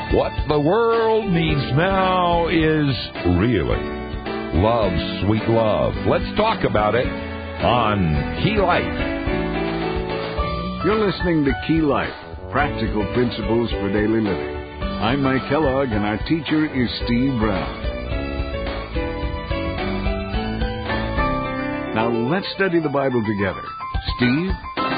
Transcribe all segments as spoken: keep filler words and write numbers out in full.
What the world needs now is really love, sweet love. Let's talk about it on Key Life. You're listening to Key Life, Practical Principles for Daily Living. I'm Mike Kellogg, and our teacher is Steve Brown. Now let's study the Bible together. Steve?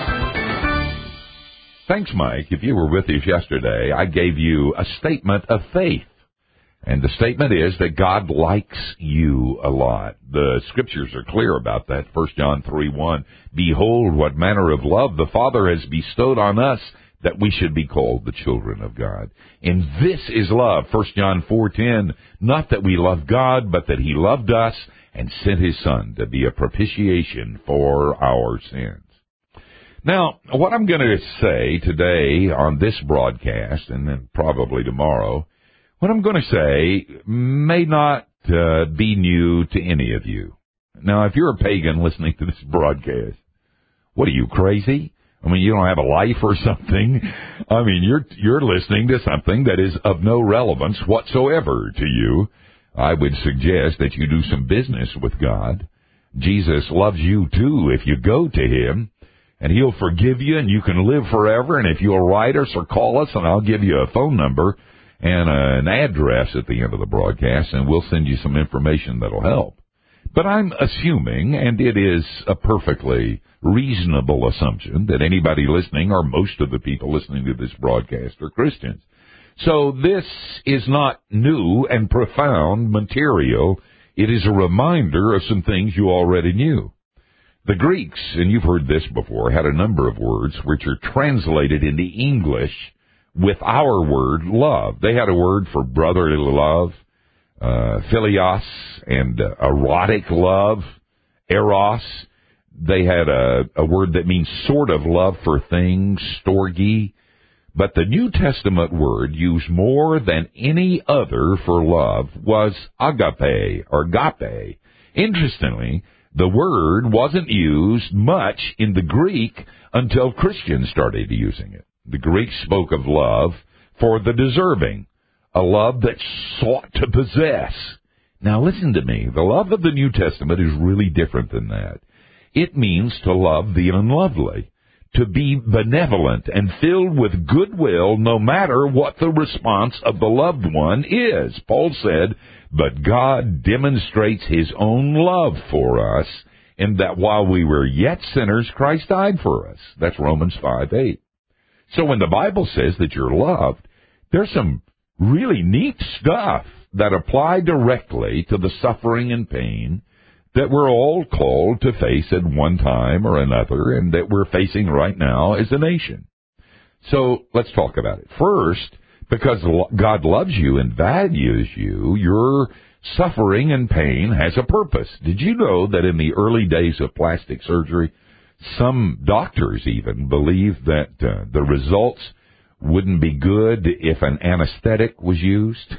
Thanks, Mike. If you were with us yesterday, I gave you a statement of faith. And the statement is that God likes you a lot. The scriptures are clear about that. First John three one, behold, what manner of love the Father has bestowed on us, that we should be called the children of God. And this is love. First John four ten, not that we love God, but that he loved us and sent his Son to be a propitiation for our sins. Now, what I'm going to say today on this broadcast, and then probably tomorrow, what I'm going to say may not uh, be new to any of you. Now, if you're a pagan listening to this broadcast, what are you, crazy? I mean, you don't have a life or something? I mean, you're you're listening to something that is of no relevance whatsoever to you. I would suggest that you do some business with God. Jesus loves you, too, if you go to him. And he'll forgive you, and you can live forever. And if you'll write us or call us, and I'll give you a phone number and uh, an address at the end of the broadcast, and we'll send you some information that'll help. But I'm assuming, and it is a perfectly reasonable assumption, that anybody listening, or most of the people listening to this broadcast, are Christians. So this is not new and profound material. It is a reminder of some things you already knew. The Greeks, and you've heard this before, had a number of words which are translated into English with our word love. They had a word for brotherly love, uh, philios, and uh, erotic love, eros. They had a, a word that means sort of love for things, storge. But the New Testament word used more than any other for love was agape, or agape. Interestingly, the word wasn't used much in the Greek until Christians started using it. The Greeks spoke of love for the deserving, a love that sought to possess. Now listen to me. The love of the New Testament is really different than that. It means to love the unlovely, to be benevolent and filled with goodwill no matter what the response of the loved one is. Paul said, but God demonstrates his own love for us in that while we were yet sinners, Christ died for us. That's Romans five eight. So when the Bible says that you're loved, there's some really neat stuff that apply directly to the suffering and pain that we're all called to face at one time or another, and that we're facing right now as a nation. So let's talk about it. First, because God loves you and values you, your suffering and pain has a purpose. Did you know that in the early days of plastic surgery, some doctors even believed that uh, the results wouldn't be good if an anesthetic was used?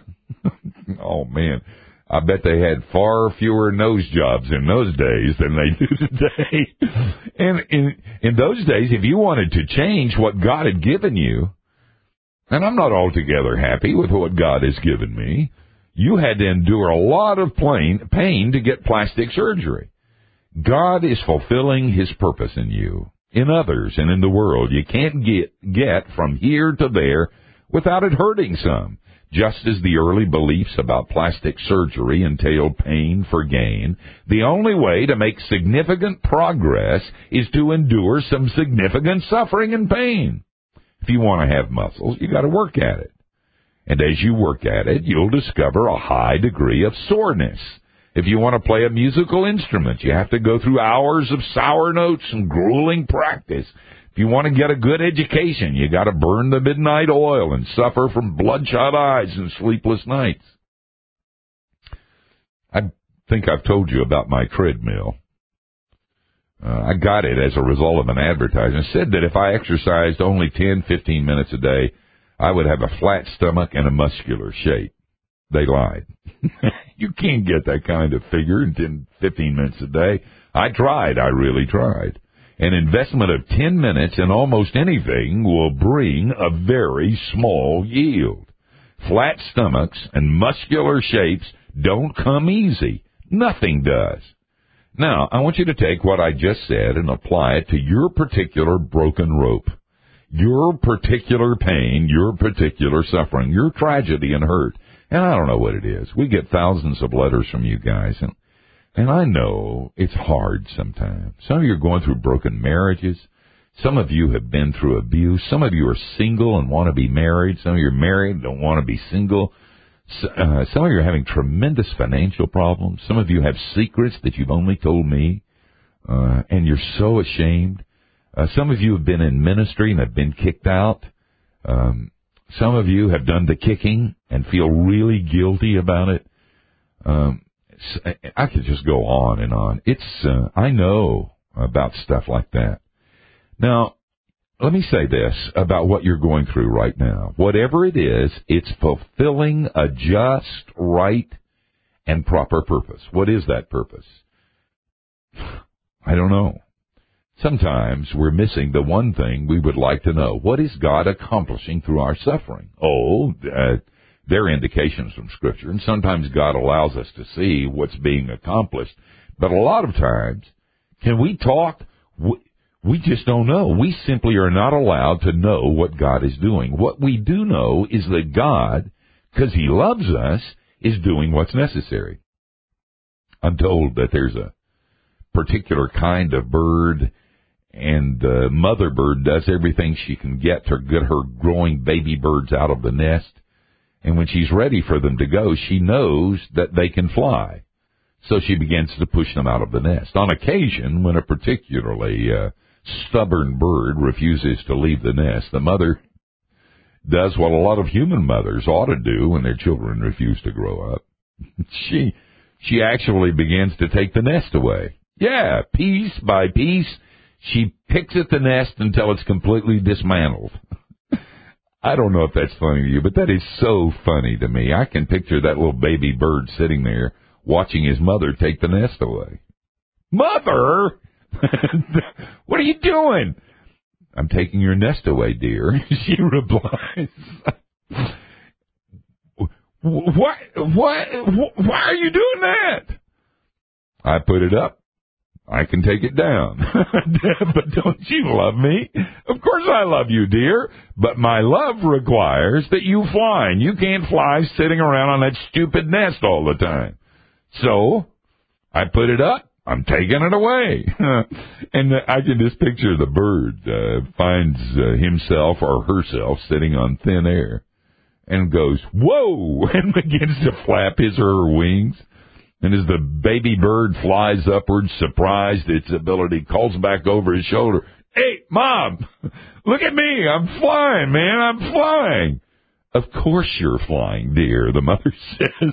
Oh, man. I bet they had far fewer nose jobs in those days than they do today. And in, in those days, if you wanted to change what God had given you, and I'm not altogether happy with what God has given me, you had to endure a lot of pain, pain to get plastic surgery. God is fulfilling his purpose in you, in others, and in the world. You can't get, get from here to there without it hurting some. Just as the early beliefs about plastic surgery entailed pain for gain, the only way to make significant progress is to endure some significant suffering and pain. If you want to have muscles, you got to work at it. And as you work at it, you'll discover a high degree of soreness. If you want to play a musical instrument, you have to go through hours of sour notes and grueling practice. If you want to get a good education, you got to burn the midnight oil and suffer from bloodshot eyes and sleepless nights. I think I've told you about my treadmill. Uh, I got it as a result of an advertisement. It said that if I exercised only ten, fifteen minutes a day, I would have a flat stomach and a muscular shape. They lied. You can't get that kind of figure in ten, fifteen minutes a day. I tried. I really tried. An investment of ten minutes in almost anything will bring a very small yield. flat stomachs and muscular shapes don't come easy. Nothing does. Now, I want you to take what I just said and apply it to your particular broken rope, your particular pain, your particular suffering, your tragedy and hurt. And I don't know what it is. We get thousands of letters from you guys, and and I know it's hard sometimes. Some of you are going through broken marriages. Some of you have been through abuse. Some of you are single and want to be married. Some of you are married and don't want to be single. Uh, some of you are having tremendous financial problems. Some of you have secrets that you've only told me, uh, and you're so ashamed. Uh, some of you have been in ministry and have been kicked out. Um, some of you have done the kicking and feel really guilty about it. Um, I could just go on and on. It's uh, I know about stuff like that. Now, let me say this about what you're going through right now. Whatever it is, it's fulfilling a just, right, and proper purpose. What is that purpose? I don't know. Sometimes we're missing the one thing we would like to know. What is God accomplishing through our suffering? Oh, uh, there are indications from Scripture, and sometimes God allows us to see what's being accomplished. But a lot of times, can we talk? We just don't know. We simply are not allowed to know what God is doing. What we do know is that God, because He loves us, is doing what's necessary. I'm told that there's a particular kind of bird, and the mother bird does everything she can get to get her growing baby birds out of the nest. And when she's ready for them to go, she knows that they can fly. So she begins to push them out of the nest. On occasion, when a particularly uh, stubborn bird refuses to leave the nest, the mother does what a lot of human mothers ought to do when their children refuse to grow up. She she actually begins to take the nest away. Yeah, piece by piece, she picks at the nest until it's completely dismantled. I don't know if that's funny to you, but that is so funny to me. I can picture that little baby bird sitting there watching his mother take the nest away. Mother! What are you doing? I'm taking your nest away, dear. She replies. Why, why, why are you doing that? I put it up. I can take it down. But don't you love me? Of course I love you, dear. But my love requires that you fly. And you can't fly sitting around on that stupid nest all the time. So, I put it up. I'm taking it away. And I can just picture the bird uh, finds uh, himself or herself sitting on thin air and goes, whoa, and begins to flap his or her wings. And as the baby bird flies upwards, surprised at its ability, calls back over his shoulder, hey, Mom, look at me. I'm flying, man. I'm flying. Of course you're flying, dear, the mother says.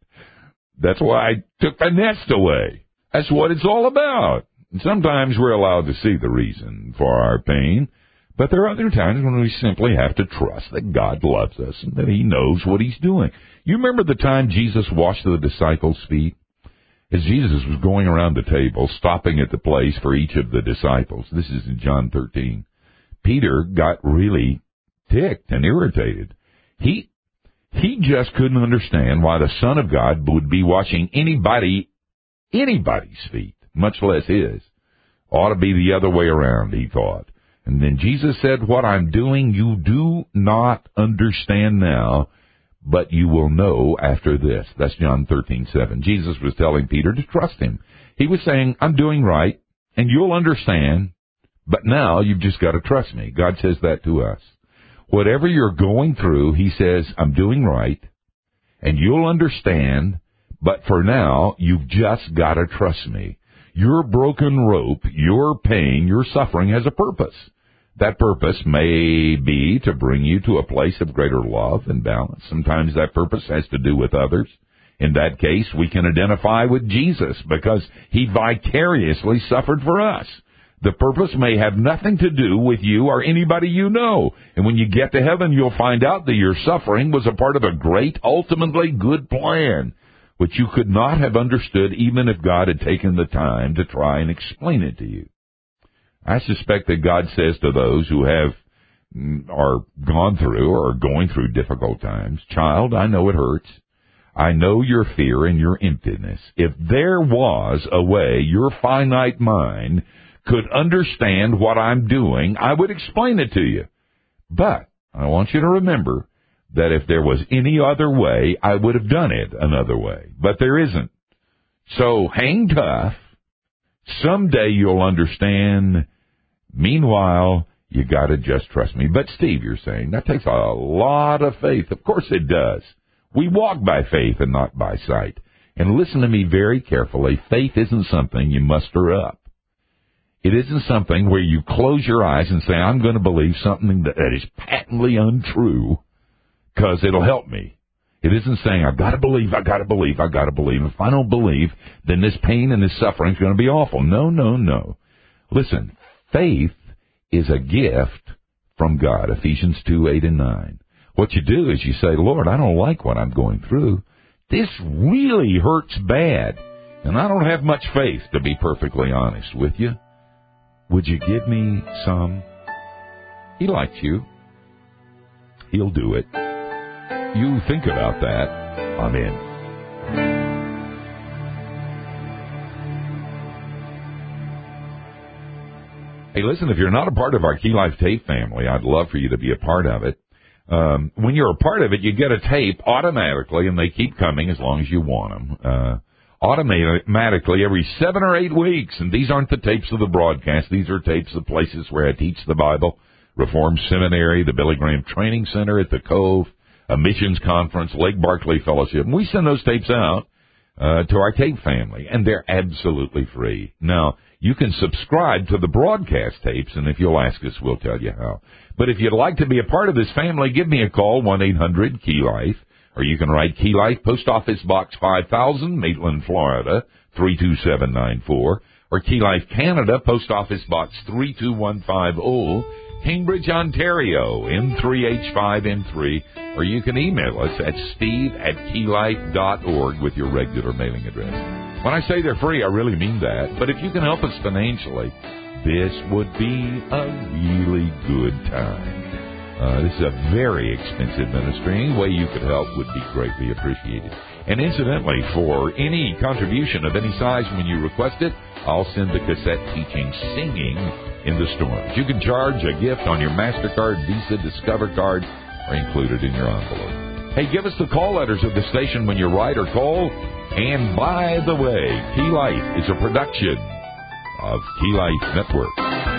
That's why I took the nest away. That's what it's all about. And sometimes we're allowed to see the reason for our pain, but there are other times when we simply have to trust that God loves us and that He knows what He's doing. You remember the time Jesus washed the disciples' feet? As Jesus was going around the table, stopping at the place for each of the disciples, this is in John thirteen, Peter got really ticked and irritated. He he just couldn't understand why the Son of God would be washing anybody, anybody's feet, much less his. Ought to be the other way around, he thought. And then Jesus said, what I'm doing you do not understand now, but you will know after this. That's John thirteen seven. Jesus was telling Peter to trust Him. He was saying, I'm doing right, and you'll understand, but now you've just got to trust me. God says that to us. Whatever you're going through, He says, I'm doing right, and you'll understand, but for now, you've just got to trust me. Your broken rope, your pain, your suffering has a purpose. That purpose may be to bring you to a place of greater love and balance. Sometimes that purpose has to do with others. In that case, we can identify with Jesus because He vicariously suffered for us. The purpose may have nothing to do with you or anybody you know. And when you get to heaven, you'll find out that your suffering was a part of a great, ultimately good plan, which you could not have understood even if God had taken the time to try and explain it to you. I suspect that God says to those who have are gone through or are going through difficult times, child, I know it hurts. I know your fear and your emptiness. If there was a way your finite mind could understand what I'm doing, I would explain it to you. But I want you to remember that if there was any other way, I would have done it another way. But there isn't. So hang tough. Someday you'll understand. Meanwhile, you got to just trust me. But Steve, you're saying, that takes a lot of faith. Of course it does. We walk by faith and not by sight. And listen to me very carefully. Faith isn't something you muster up. It isn't something where you close your eyes and say, I'm going to believe something that is patently untrue because it'll help me. It isn't saying, I've got to believe, I've got to believe, I've got to believe. If I don't believe, then this pain and this suffering is going to be awful. No, no, no. Listen, faith is a gift from God, Ephesians two, eight, and nine. What you do is you say, Lord, I don't like what I'm going through. This really hurts bad, and I don't have much faith, to be perfectly honest with you. Would you give me some? He likes you. He'll do it. You think about that. I'm in. Hey, listen, if you're not a part of our Key Life tape family, I'd love for you to be a part of it. Um, when you're a part of it, you get a tape automatically, and they keep coming as long as you want them. Uh, automatically every seven or eight weeks, and these aren't the tapes of the broadcast. These are tapes of places where I teach the Bible, Reformed Seminary, the Billy Graham Training Center at the Cove, a missions conference, Lake Barkley Fellowship. And we send those tapes out uh, to our tape family, and they're absolutely free. Now, you can subscribe to the broadcast tapes, and if you'll ask us, we'll tell you how. But if you'd like to be a part of this family, give me a call, one eight hundred key life, or you can write Key Life, Post Office Box five thousand, Maitland, Florida, three two seven nine four, or Key Life Canada, Post Office Box three two one five zero, Cambridge, Ontario, N three H five N three, or you can email us at steve at keylife dot org with your regular mailing address. When I say they're free, I really mean that. But if you can help us financially, this would be a really good time. Uh, this is a very expensive ministry. Any way you could help would be greatly appreciated. And incidentally, for any contribution of any size when you request it, I'll send the cassette teaching Singing in the Storms. You can charge a gift on your MasterCard, Visa, Discover card, or include it in your envelope. Hey, give us the call letters of the station when you write or call. And by the way, Key Life is a production of Key Life Network.